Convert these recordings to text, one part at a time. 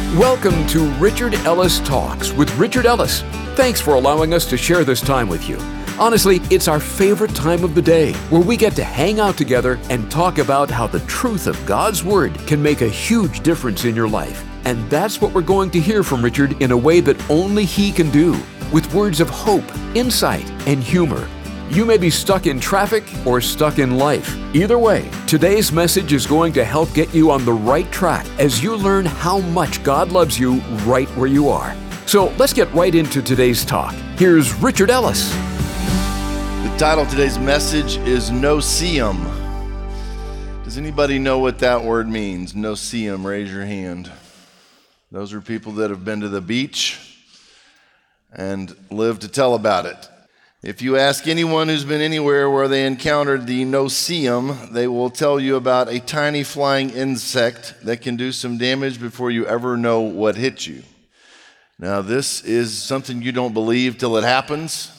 Welcome to Richard Ellis Talks with Richard Ellis. Thanks for allowing us to share this time with you. Honestly, it's our favorite time of the day where we get to hang out together and talk about how the truth of God's Word can make a huge difference in your life. And that's what we're going to hear from Richard in a way that only he can do, with words of hope, insight, and humor. You may be stuck in traffic or stuck in life. Either way, today's message is going to help get you on the right track as you learn how much God loves you right where you are. So let's get right into today's talk. Here's Richard Ellis. The title of today's message is No-See-Um. Does anybody know what that word means? No-See-Um, raise your hand. Those are people that have been to the beach and lived to tell about it. If you ask anyone who's been anywhere where they encountered the no-see-um, they will tell you about a tiny flying insect that can do some damage before you ever know what hit you. Now, this is something you don't believe till it happens,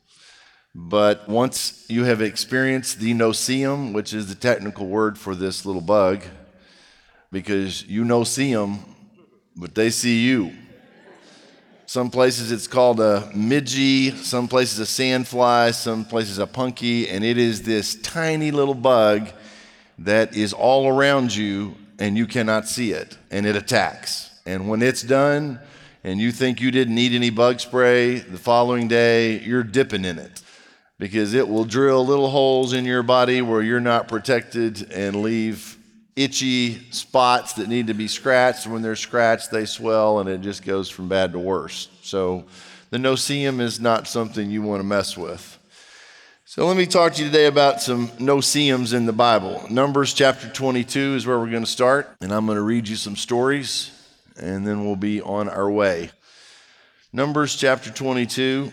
but once you have experienced the no-see-um, which is the technical word for this little bug, because you no-see them, but they see you. Some places it's called a midgie, some places a sandfly, some places a punky, and it is this tiny little bug that is all around you and you cannot see it, and it attacks. And when it's done and you think you didn't need any bug spray, the following day you're dipping in it because it will drill little holes in your body where you're not protected and leave itchy spots that need to be scratched. When they're scratched, they swell, and it just goes from bad to worse. So the no-see-um is not something you want to mess with. So let me talk to you today about some no-see-ums in the Bible. Numbers chapter 22 is where we're going to start, and I'm going to read you some stories, and then we'll be on our way. Numbers chapter 22,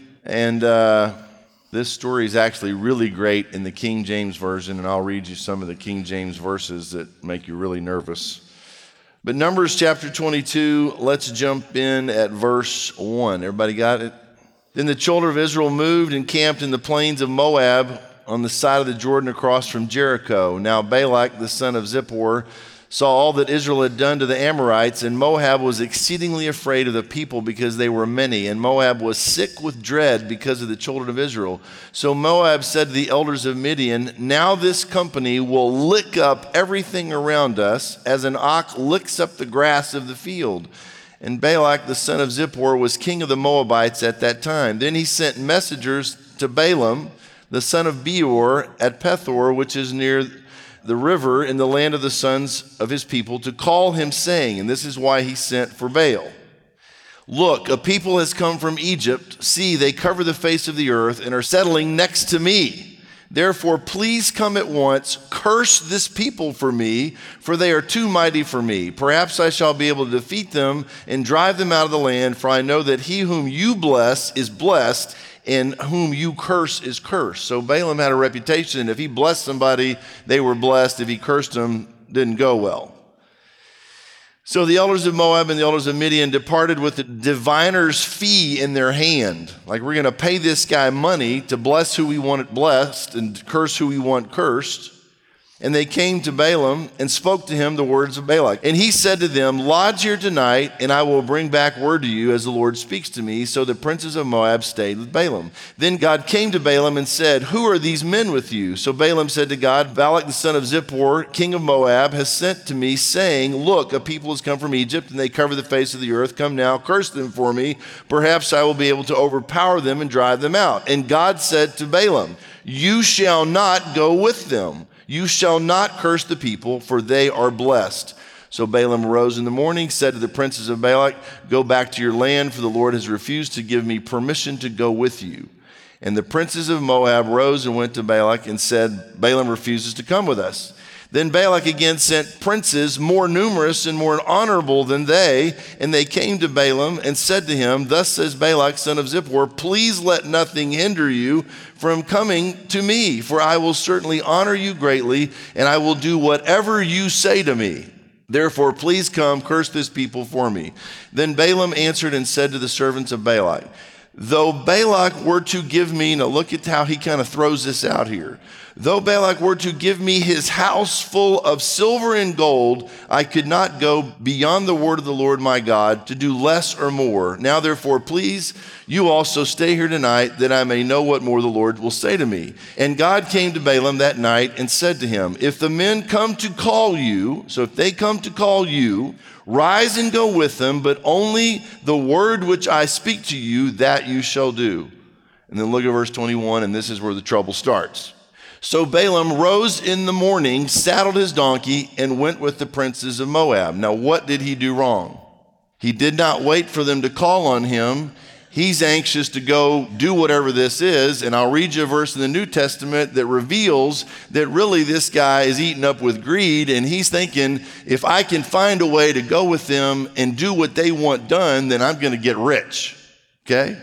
and this story is actually really great in the King James Version, and I'll read you some of the King James verses that make you really nervous. But Numbers chapter 22, let's jump in at verse 1. Everybody got it? Then the children of Israel moved and camped in the plains of Moab on the side of the Jordan across from Jericho. Now Balak, the son of Zippor, saw all that Israel had done to the Amorites, and Moab was exceedingly afraid of the people because they were many, and Moab was sick with dread because of the children of Israel. So Moab said to the elders of Midian, "Now this company will lick up everything around us as an ox licks up the grass of the field." And Balak, the son of Zippor, was king of the Moabites at that time. Then he sent messengers to Balaam, the son of Beor, at Pethor, which is near the river in the land of the sons of his people, to call him, saying, and this is why he sent for Baal, "Look, a people has come from Egypt. See, they cover the face of the earth and are settling next to me. Therefore, please come at once, curse this people for me, for they are too mighty for me. Perhaps I shall be able to defeat them and drive them out of the land, for I know that he whom you bless is blessed, and whom you curse is cursed." So Balaam had a reputation. If he blessed somebody, they were blessed. If he cursed them, didn't go well. So the elders of Moab and the elders of Midian departed with the diviner's fee in their hand. Like, we're going to pay this guy money to bless who we want blessed and curse who we want cursed. And they came to Balaam and spoke to him the words of Balak. And he said to them, "Lodge here tonight, and I will bring back word to you as the Lord speaks to me." So the princes of Moab stayed with Balaam. Then God came to Balaam and said, "Who are these men with you?" So Balaam said to God, "Balak the son of Zippor, king of Moab, has sent to me, saying, 'Look, a people has come from Egypt, and they cover the face of the earth. Come now, curse them for me. Perhaps I will be able to overpower them and drive them out.' And God said to Balaam, 'You shall not go with them. You shall not curse the people, for they are blessed.' So Balaam arose in the morning, said to the princes of Balak, 'Go back to your land, for the Lord has refused to give me permission to go with you.' And the princes of Moab rose and went to Balak and said, 'Balaam refuses to come with us.' Then Balak again sent princes more numerous and more honorable than they, and they came to Balaam and said to him, 'Thus says Balak, son of Zippor, please let nothing hinder you from coming to me, for I will certainly honor you greatly, and I will do whatever you say to me. Therefore, please come, curse this people for me.' Then Balaam answered and said to the servants of Balak, though Balak were to give me, now look at how he kind of throws this out here. Though Balak were to give me his house full of silver and gold, I could not go beyond the word of the Lord my God to do less or more. Now therefore, please, you also stay here tonight, that I may know what more the Lord will say to me. And God came to Balaam that night and said to him, if the men come to call you, so if they come to call you, rise and go with them, but only the word which I speak to you, that you shall do. And then look at verse 21, and this is where the trouble starts. So Balaam rose in the morning, saddled his donkey, and went with the princes of Moab. Now, what did he do wrong? He did not wait for them to call on him. He's anxious to go do whatever this is. And I'll read you a verse in the New Testament that reveals that really this guy is eaten up with greed. And he's thinking, if I can find a way to go with them and do what they want done, then I'm going to get rich. Okay?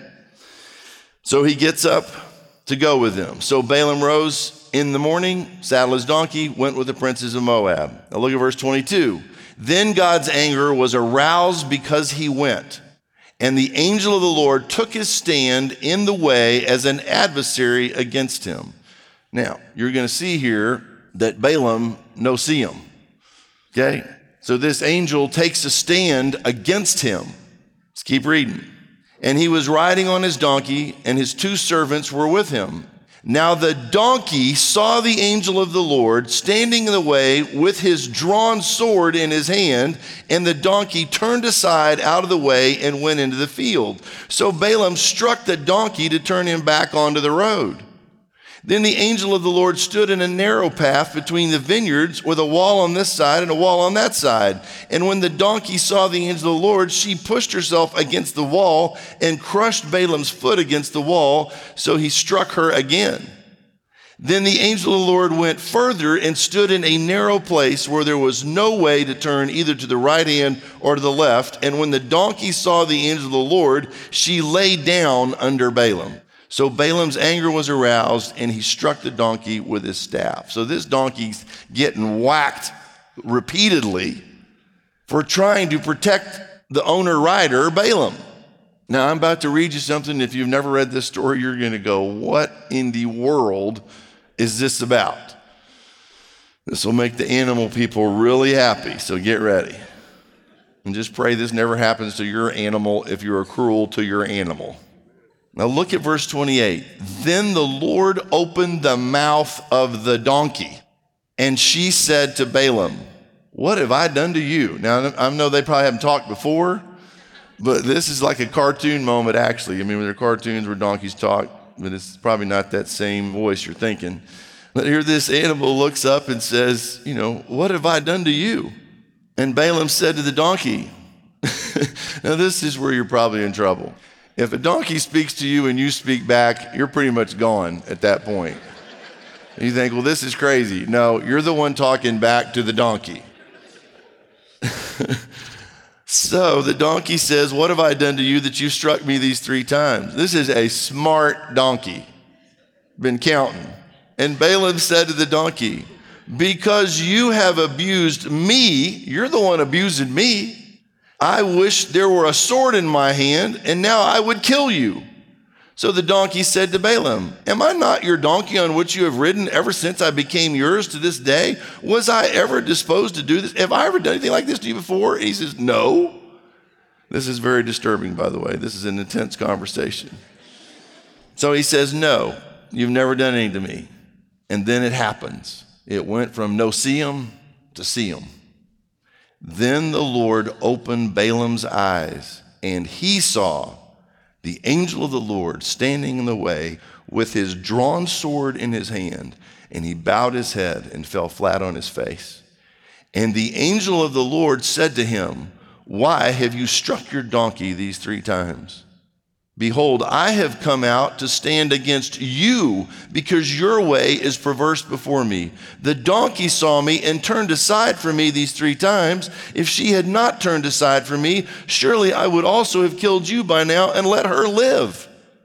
So he gets up to go with them. So Balaam rose in the morning, saddled his donkey, went with the princes of Moab. Now look at verse 22. Then God's anger was aroused because he went, and the angel of the Lord took his stand in the way as an adversary against him. Now, you're going to see here that Balaam no see him. Okay? So this angel takes a stand against him. Let's keep reading. And he was riding on his donkey, and his two servants were with him. Now the donkey saw the angel of the Lord standing in the way with his drawn sword in his hand, and the donkey turned aside out of the way and went into the field. So Balaam struck the donkey to turn him back onto the road. Then the angel of the Lord stood in a narrow path between the vineyards with a wall on this side and a wall on that side. And when the donkey saw the angel of the Lord, she pushed herself against the wall and crushed Balaam's foot against the wall, so he struck her again. Then the angel of the Lord went further and stood in a narrow place where there was no way to turn either to the right hand or to the left. And when the donkey saw the angel of the Lord, she lay down under Balaam. So Balaam's anger was aroused, and he struck the donkey with his staff. So this donkey's getting whacked repeatedly for trying to protect the owner rider, Balaam. Now, I'm about to read you something. If you've never read this story, you're going to go, what in the world is this about? This will make the animal people really happy, so get ready. And just pray this never happens to your animal if you're cruel to your animal. Now look at verse 28. Then the Lord opened the mouth of the donkey, and she said to Balaam, what have I done to you? Now, I know they probably haven't talked before, but this is like a cartoon moment, actually. I mean, there are cartoons where donkeys talk, but it's probably not that same voice you're thinking. But here this animal looks up and says, what have I done to you? And Balaam said to the donkey, now this is where you're probably in trouble. If a donkey speaks to you and you speak back, you're pretty much gone at that point. You think, well, this is crazy. No, you're the one talking back to the donkey. So the donkey says, what have I done to you that you struck me these 3 times? This is a smart donkey. Been counting. And Balaam said to the donkey, because you have abused me, you're the one abusing me. I wish there were a sword in my hand, and now I would kill you. So the donkey said to Balaam, am I not your donkey on which you have ridden ever since I became yours to this day? Was I ever disposed to do this? Have I ever done anything like this to you before? And he says, no. This is very disturbing, by the way. This is an intense conversation. So he says, no, you've never done anything to me. And then it happens. It went from no see him to see him. Then the Lord opened Balaam's eyes, and he saw the angel of the Lord standing in the way with his drawn sword in his hand, and he bowed his head and fell flat on his face. And the angel of the Lord said to him, why have you struck your donkey these 3 times? Behold, I have come out to stand against you because your way is perverse before me. The donkey saw me and turned aside from me these 3 times. If she had not turned aside from me, surely I would also have killed you by now and let her live.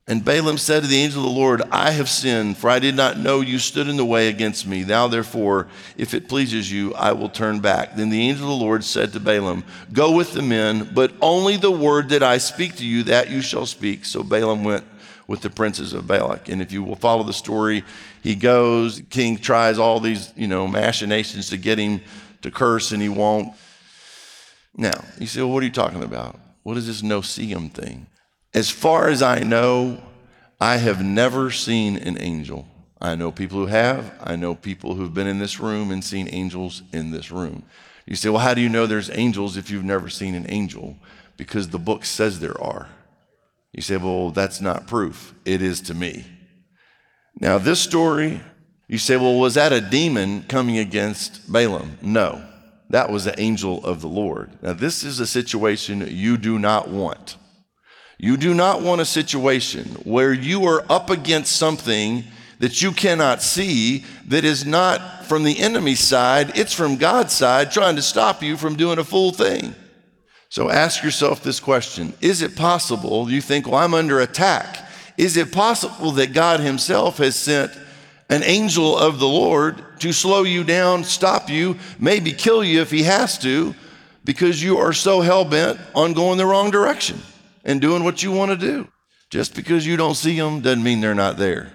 And Balaam said to the angel of the Lord, I have sinned, for I did not know you stood in the way against me. Now therefore, if it pleases you, I will turn back. Then the angel of the Lord said to Balaam, go with the men, but only the word that I speak to you, that you shall speak. So Balaam went with the princes of Balak. And if you will follow the story, he goes, the king tries all these, machinations to get him to curse, and he won't. Now, you say, well, what are you talking about? What is this no-see-em thing? As far as I know, I have never seen an angel. I know people who have. I know people who've been in this room and seen angels in this room. You say, well, how do you know there's angels if you've never seen an angel? Because the book says there are. You say, well, that's not proof. It is to me. Now, this story, you say, well, was that a demon coming against Balaam? No, that was the angel of the Lord. Now, this is a situation you do not want. You do not want a situation where you are up against something that you cannot see that is not from the enemy's side, it's from God's side trying to stop you from doing a full thing. So ask yourself this question. Is it possible, you think, well, I'm under attack. Is it possible that God himself has sent an angel of the Lord to slow you down, stop you, maybe kill you if he has to, because you are so hell-bent on going the wrong direction and doing what you want to do? Just because you don't see them doesn't mean they're not there.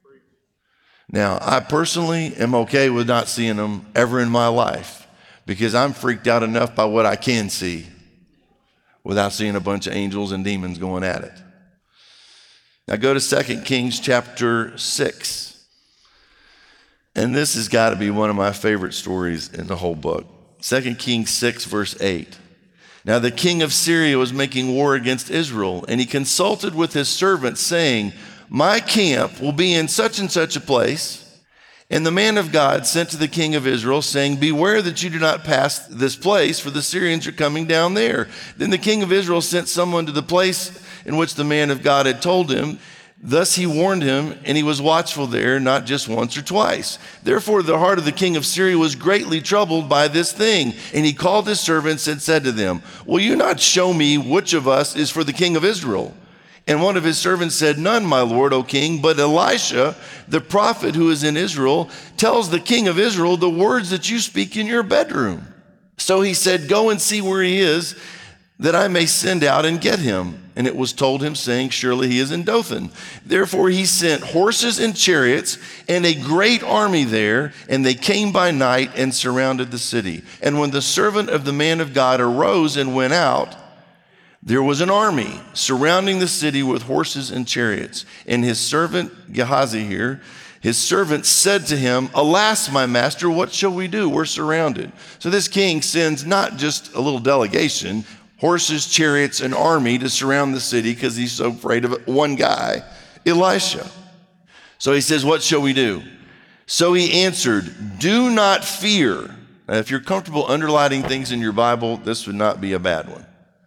Now, I personally am okay with not seeing them ever in my life because I'm freaked out enough by what I can see without seeing a bunch of angels and demons going at it. Now go to 2 Kings chapter 6. And this has got to be one of my favorite stories in the whole book. 2 Kings 6 verse 8. Now the king of Syria was making war against Israel, and he consulted with his servants, saying, my camp will be in such and such a place. And the man of God sent to the king of Israel, saying, beware that you do not pass this place, for the Syrians are coming down there. Then the king of Israel sent someone to the place in which the man of God had told him. Thus he warned him, and he was watchful there, not just once or twice. Therefore the heart of the king of Syria was greatly troubled by this thing. And he called his servants and said to them, will you not show me which of us is for the king of Israel? And one of his servants said, none, my lord, O king, but Elisha, the prophet who is in Israel, tells the king of Israel the words that you speak in your bedroom. So he said, go and see where he is, that I may send out and get him. And it was told him, saying, surely he is in Dothan. Therefore he sent horses and chariots and a great army there, and they came by night and surrounded the city. And when the servant of the man of God arose and went out, there was an army surrounding the city with horses and chariots. And his servant Gehazi here, his servant said to him, alas, my master, what shall we do? We're surrounded. So this king sends not just a little delegation, horses, chariots, and army to surround the city because he's so afraid of one guy, Elisha. So he says, what shall we do? So he answered, do not fear. Now, if you're comfortable underlining things in your Bible, this would not be a bad one.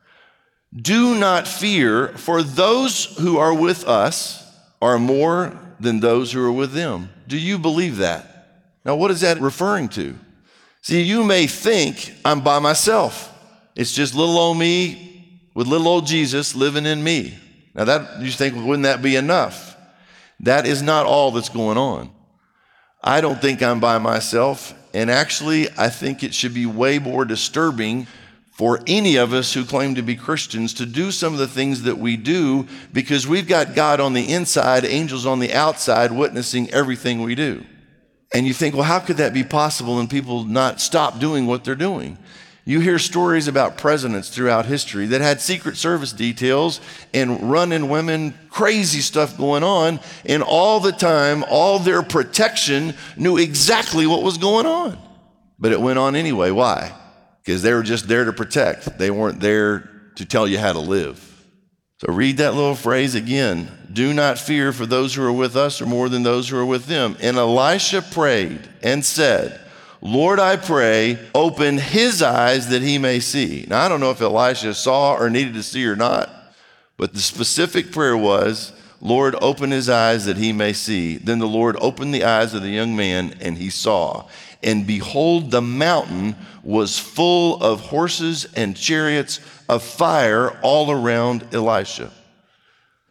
Do not fear, for those who are with us are more than those who are with them. Do you believe that? Now, what is that referring to? See, you may think I'm by myself. It's just little old me with little old Jesus living in me. Now, that you think, wouldn't that be enough? That is not all that's going on. I don't think I'm by myself, and actually, I think it should be way more disturbing for any of us who claim to be Christians to do some of the things that we do, because we've got God on the inside, angels on the outside, witnessing everything we do. And you think, well, how could that be possible and people not stop doing what they're doing? You hear stories about presidents throughout history that had Secret Service details and running women, crazy stuff going on, and all the time, all their protection knew exactly what was going on. But it went on anyway. Why? Because they were just there to protect. They weren't there to tell you how to live. So read that little phrase again. Do not fear, for those who are with us are more than those who are with them. And Elisha prayed and said, Lord, I pray, open his eyes that he may see. Now, I don't know if Elisha saw or needed to see or not, but the specific prayer was, Lord, open his eyes that he may see. Then the Lord opened the eyes of the young man, and he saw. And behold, the mountain was full of horses and chariots of fire all around Elisha.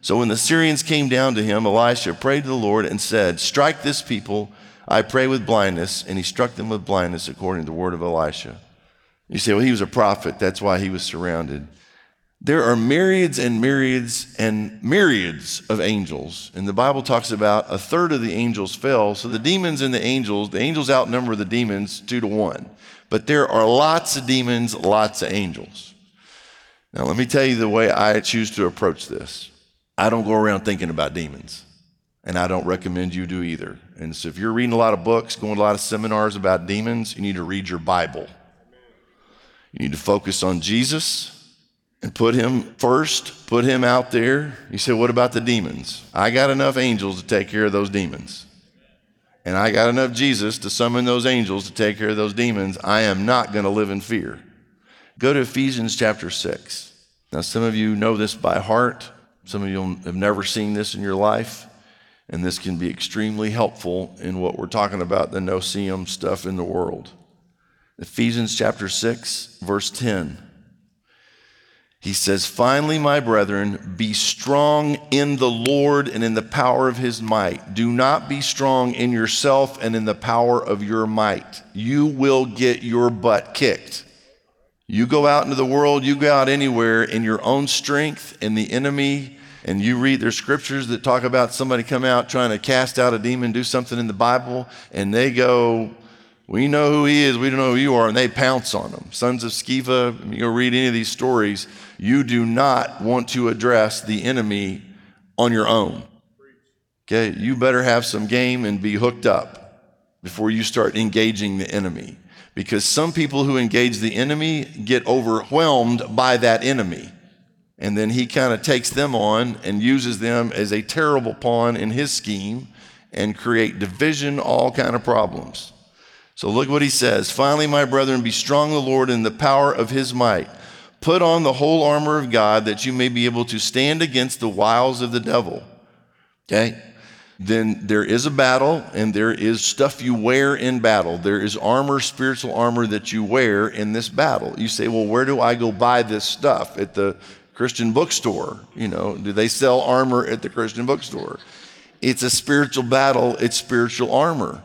So when the Syrians came down to him, Elisha prayed to the Lord and said, strike this people, I pray, with blindness. And he struck them with blindness according to the word of Elisha. You say, well, he was a prophet. That's why he was surrounded. There are myriads and myriads and myriads of angels. And the Bible talks about a third of the angels fell. So the demons and the angels outnumber the demons 2-1. But there are lots of demons, lots of angels. Now, let me tell you the way I choose to approach this. I don't go around thinking about demons, and I don't recommend you do either. And so if you're reading a lot of books, going to a lot of seminars about demons, you need to read your Bible. You need to focus on Jesus and put him first, put him out there. You say, what about the demons? I got enough angels to take care of those demons. And I got enough Jesus to summon those angels to take care of those demons. I am not going to live in fear. Go to Ephesians chapter 6. Now, some of you know this by heart. Some of you have never seen this in your life, and this can be extremely helpful in what we're talking about, the no-see-em stuff in the world. Ephesians chapter 6, verse 10. He says, finally, my brethren, be strong in the Lord and in the power of his might. Do not be strong in yourself and in the power of your might. You will get your butt kicked. You go out into the world, you go out anywhere in your own strength, and the enemy, and you read, there's scriptures that talk about somebody come out trying to cast out a demon, do something in the Bible, and they go, we know who he is, we don't know who you are, and they pounce on them. Sons of Sceva, you go read any of these stories, you do not want to address the enemy on your own. Okay, you better have some game and be hooked up before you start engaging the enemy. Because some people who engage the enemy get overwhelmed by that enemy. And then he kind of takes them on and uses them as a terrible pawn in his scheme and create division, all kind of problems. So look what he says. Finally, my brethren, be strong in the Lord and the power of his might. Put on the whole armor of God that you may be able to stand against the wiles of the devil. Okay? Then there is a battle, and there is stuff you wear in battle. There is armor, spiritual armor that you wear in this battle. You say, well, where do I go buy this stuff? At the Christian bookstore. You know, do they sell armor at the Christian bookstore? It's a spiritual battle. It's spiritual armor.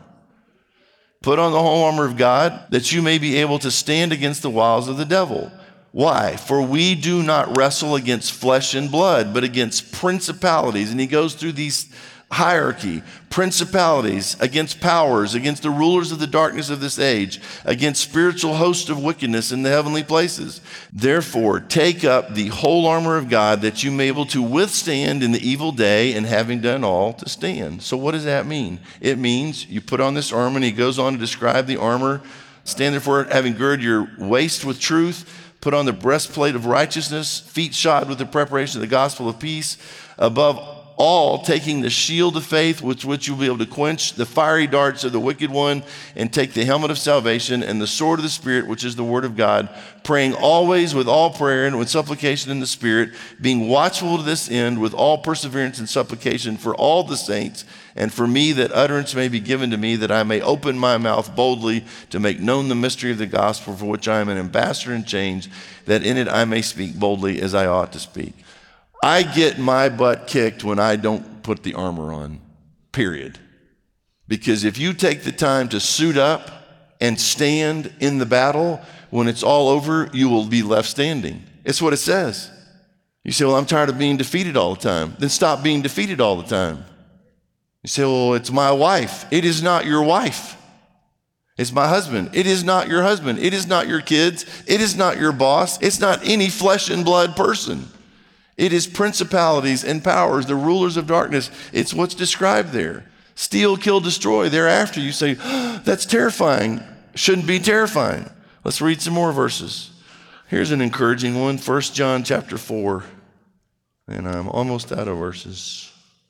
Put on the whole armor of God that you may be able to stand against the wiles of the devil. Why? For we do not wrestle against flesh and blood, but against principalities. And he goes through these hierarchy, principalities, against powers, against the rulers of the darkness of this age, against spiritual hosts of wickedness in the heavenly places. Therefore, take up the whole armor of God that you may be able to withstand in the evil day, and having done all, to stand. So what does that mean? It means you put on this armor, and he goes on to describe the armor. Stand therefore, having girded your waist with truth, put on the breastplate of righteousness, feet shod with the preparation of the gospel of peace, above all taking the shield of faith with which you'll be able to quench the fiery darts of the wicked one, and take the helmet of salvation and the sword of the Spirit, which is the word of God, praying always with all prayer and with supplication in the Spirit, being watchful to this end with all perseverance and supplication for all the saints, and for me, that utterance may be given to me, that I may open my mouth boldly to make known the mystery of the gospel, for which I am an ambassador in chains, that in it I may speak boldly as I ought to speak. I get my butt kicked when I don't put the armor on, period. Because if you take the time to suit up and stand in the battle, when it's all over, you will be left standing. It's what it says. You say, well, I'm tired of being defeated all the time. Then stop being defeated all the time. You say, well, it's my wife. It is not your wife. It's my husband. It is not your husband. It is not your kids. It is not your boss. It's not any flesh and blood person. It is principalities and powers, the rulers of darkness. It's what's described there. Steal, kill, destroy. Thereafter you say, oh, that's terrifying. Shouldn't be terrifying. Let's read some more verses. Here's an encouraging one, 1 John chapter 4. And I'm almost out of verses.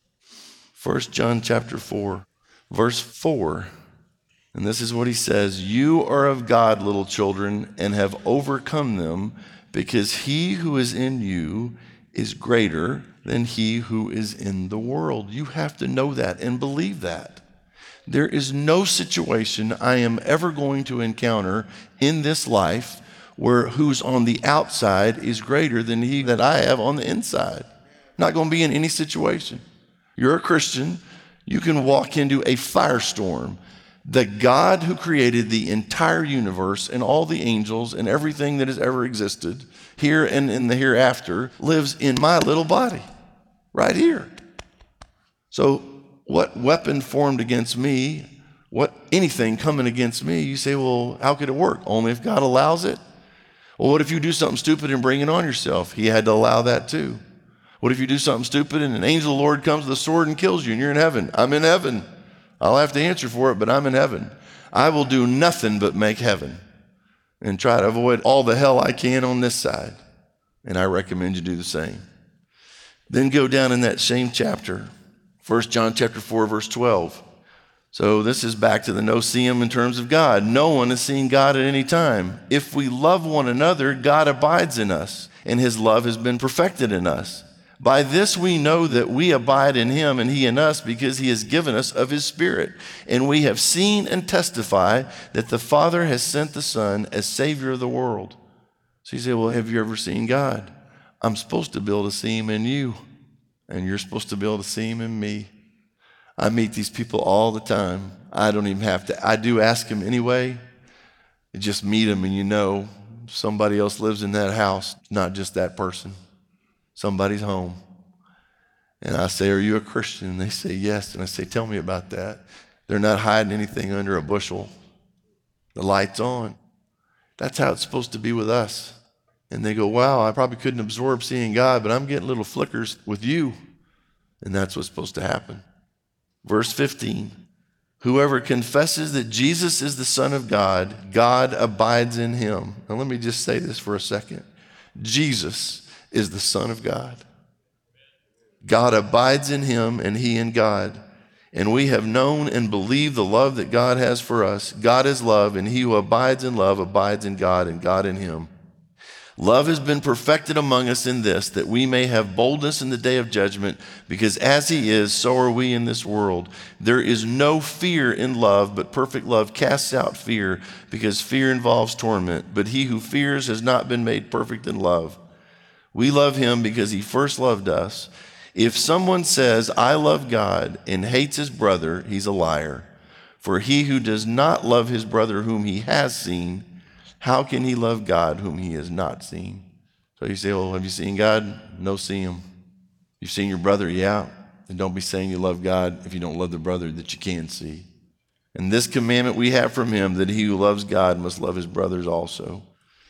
1 John chapter 4, verse 4. And this is what he says. You are of God, little children, and have overcome them, because he who is in you is greater than he who is in the world. You have to know that and believe that. There is no situation I am ever going to encounter in this life where who's on the outside is greater than he that I have on the inside. Not going to be in any situation. You're a Christian. You can walk into a firestorm. The God who created the entire universe and all the angels and everything that has ever existed here and in the hereafter lives in my little body right here. So what weapon formed against me, anything coming against me, you say, well, how could it work? Only if God allows it. Well, what if you do something stupid and bring it on yourself? He had to allow that too. What if you do something stupid and an angel of the Lord comes with a sword and kills you and you're in heaven? I'm in heaven. I'll have to answer for it, but I'm in heaven. I will do nothing but make heaven and try to avoid all the hell I can on this side. And I recommend you do the same. Then go down in that same chapter, 1 John chapter 4, verse 12. So this is back to the no-see-um in terms of God. No one has seen God at any time. If we love one another, God abides in us, and his love has been perfected in us. By this we know that we abide in him and he in us, because he has given us of his Spirit. And we have seen and testify that the Father has sent the Son as Savior of the world. So you say, well, have you ever seen God? I'm supposed to be able to see him in you, and you're supposed to be able to see him in me. I meet these people all the time. I don't even have to. I do ask them anyway. You just meet them and you know somebody else lives in that house, not just that person. Somebody's home. And I say, are you a Christian? And they say, yes. And I say, tell me about that. They're not hiding anything under a bushel. The light's on. That's how it's supposed to be with us. And they go, wow, I probably couldn't absorb seeing God, but I'm getting little flickers with you. And that's what's supposed to happen. Verse 15, whoever confesses that Jesus is the Son of God, God abides in him. Now let me just say this for a second. Jesus is the Son of God. God abides in him and he in God. And we have known and believed the love that God has for us. God is love, and he who abides in love abides in God and God in him. Love has been perfected among us in this, that we may have boldness in the day of judgment, because as he is, so are we in this world. There is no fear in love, but perfect love casts out fear, because fear involves torment. But he who fears has not been made perfect in love. We love him because he first loved us. If someone says, I love God, and hates his brother, he's a liar. For he who does not love his brother whom he has seen, how can he love God whom he has not seen? So you say, well, have you seen God? No, see him. You've seen your brother? Yeah. And don't be saying you love God if you don't love the brother that you can see. And this commandment we have from him, that he who loves God must love his brothers also.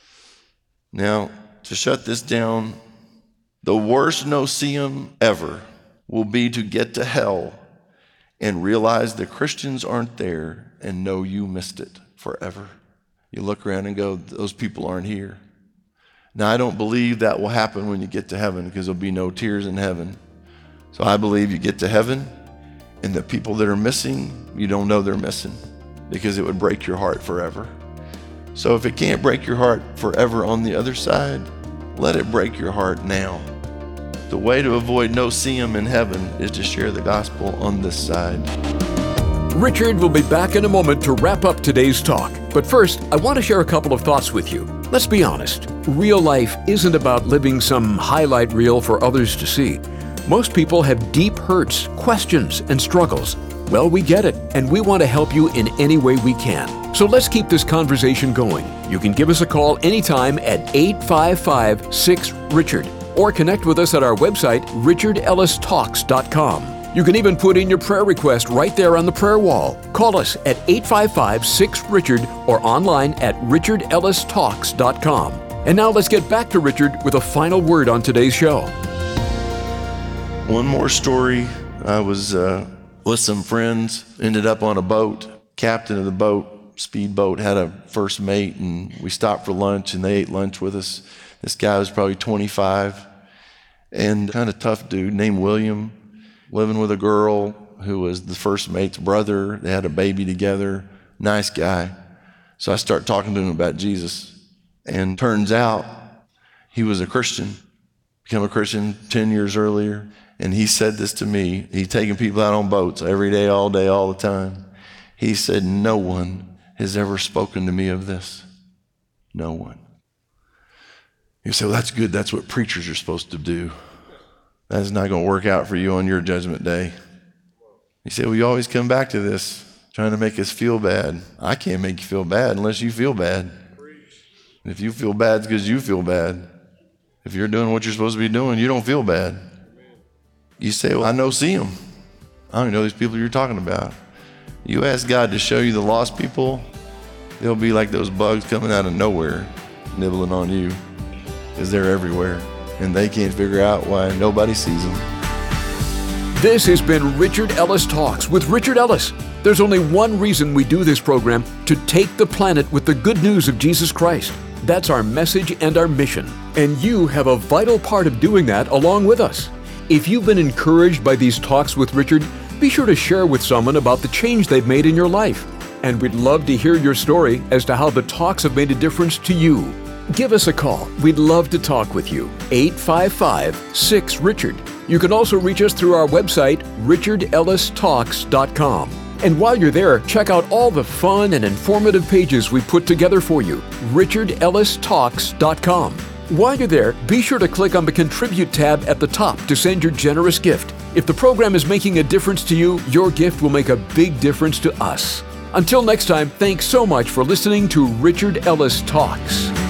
Now, to shut this down, the worst no-see-um ever will be to get to hell and realize the Christians aren't there and know you missed it forever. You look around and go, those people aren't here. Now, I don't believe that will happen when you get to heaven, because there'll be no tears in heaven. So I believe you get to heaven, and the people that are missing, you don't know they're missing, because it would break your heart forever. So if it can't break your heart forever on the other side, let it break your heart now. The way to avoid no-see-um in heaven is to share the gospel on this side. Richard will be back in a moment to wrap up today's talk. But first, I want to share a couple of thoughts with you. Let's be honest. Real life isn't about living some highlight reel for others to see. Most people have deep hurts, questions, and struggles. Well, we get it, and we want to help you in any way we can. So let's keep this conversation going. You can give us a call anytime at 855-6-RICHARD or connect with us at our website, richardellistalks.com. You can even put in your prayer request right there on the prayer wall. Call us at 855-6-RICHARD or online at richardellistalks.com. And now let's get back to Richard with a final word on today's show. One more story. I was with some friends, ended up on a boat. Captain of the boat, speedboat, had a first mate, and we stopped for lunch, and they ate lunch with us. This guy was probably 25 and kind of tough dude named William, living with a girl who was the first mate's brother. They had a baby together. Nice guy. So I start talking to him about Jesus. And turns out he was a Christian, became a Christian 10 years earlier. And he said this to me. He's taking people out on boats every day, all the time. He said, no one has ever spoken to me of this. No one. You say, well, that's good. That's what preachers are supposed to do. That's not going to work out for you on your judgment day. You say, well, you always come back to this, trying to make us feel bad. I can't make you feel bad unless you feel bad. If you feel bad, it's because you feel bad. If you're doing what you're supposed to be doing, you don't feel bad. You say, well, I know see them. I don't even know these people you're talking about. You ask God to show you the lost people, they'll be like those bugs coming out of nowhere, nibbling on you, because they're everywhere, and they can't figure out why nobody sees them. This has been Richard Ellis Talks with Richard Ellis. There's only one reason we do this program: to take the planet with the good news of Jesus Christ. That's our message and our mission. And you have a vital part of doing that along with us. If you've been encouraged by these talks with Richard, be sure to share with someone about the change they've made in your life. And we'd love to hear your story as to how the talks have made a difference to you. Give us a call. We'd love to talk with you. 855-6-RICHARD. You can also reach us through our website, richardellistalks.com. And while you're there, check out all the fun and informative pages we put together for you, richardellistalks.com. While you're there, be sure to click on the Contribute tab at the top to send your generous gift. If the program is making a difference to you, your gift will make a big difference to us. Until next time, thanks so much for listening to Richard Ellis Talks.